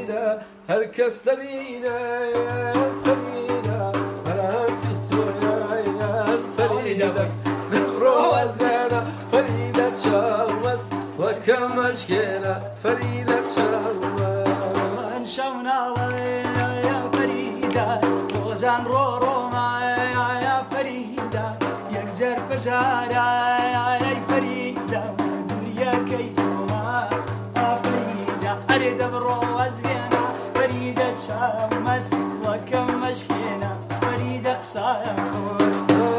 فريدة هركس تبينا فريدة مراسيتو يا فريدة روز بنا فريدة شمس وكم مشكلة فريدة شمس انشونا يا فريدة روزان رو يا فريدة يكجر فجارة يا فريدة ودنيا كيتوما يا فريدة أريد بروز بنا فريدة شمس وكم مشكلة فريدة قصايا خوش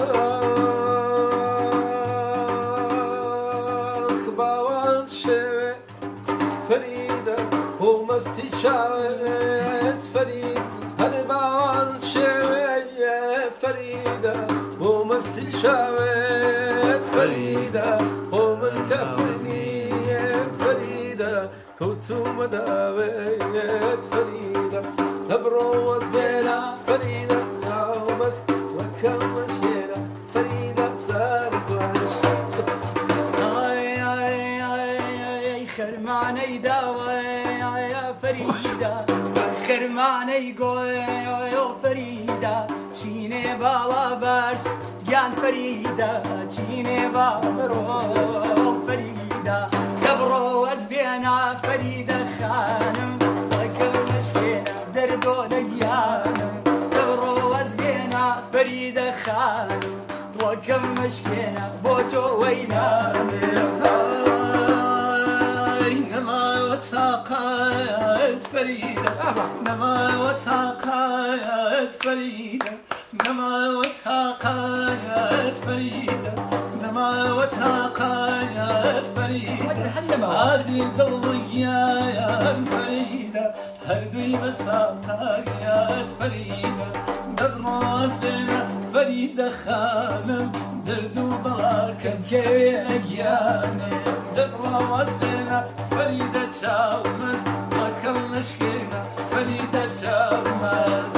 باوان شوه فريدة ومستي شاهد فريد هل باوان شوه فريدة ومستي شاهد فريدة ومن كفرني فريدة كوتو مداويت فريدة نبروز بلا فريدة ومس وكم مشينا فريدة صارت وحش خرماني داوي يا فريدة خرماني قوي يا فريدة چيني بالا برس جان فريدة چيني بالا برو فريدة دبرو أزبينا فريدة خانم وكل مشكلة دردو ليانم دبرو أزبينا فريدة خانم وكم مشكلة بوتو وينام نما وتاقات فريدة نما وتاقات فريدة نما وتاقات فريدة نما وتاقات فريدة هذه الضوية يا فريدة هردوي بساقات فريدة دبروز بنا فريدة خانم دردو براكم كوي أجيانم دبروز بنا فريدة شامس وكم مشكلة فريدة شامس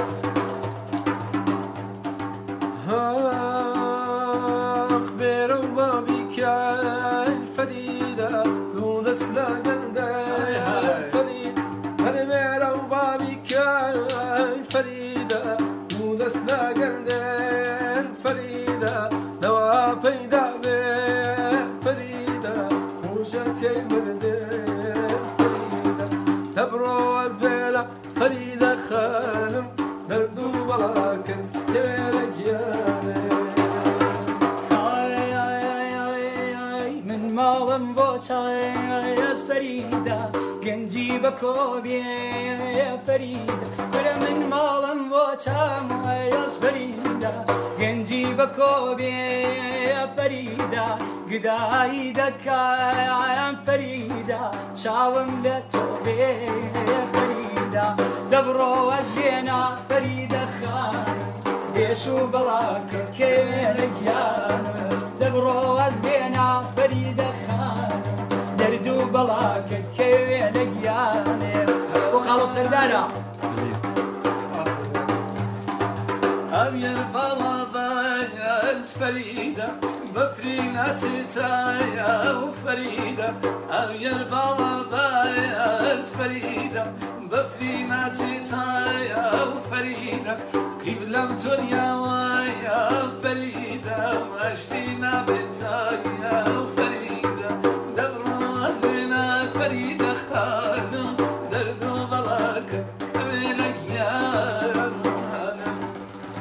أخبروا بابك الفريدة دون أسلاقن فريد أخبروا بابك الفريدة دون أسلاقن فريدة نوا فيدا فريدة وشكي من فريدة تبروز بلا فريدة خانم دردو بلاكن كبيرك ياني من مالم بوچای از فریده گنجی بکوبی یا فریده کل من مالم بوچای از فریده گنجی بکوبی یا فریده گدایی دکای فریده شاوم لتوبی یا فریده دبرو از بینا فریده خان بيشو بلاك كيريان دبرو از بينا بريد خان دردو بلاك كيريان وخلص سردارة أبير بلا بايز فريدة بفرينة تايا وفريدة أبير بلا بايز فريدة بفرينة تايا وفريدة قبلم تريا ويا فريدة واشتينا بتايا وفريدة دبروز بنا فريدة خانم دردو بلاك كمينك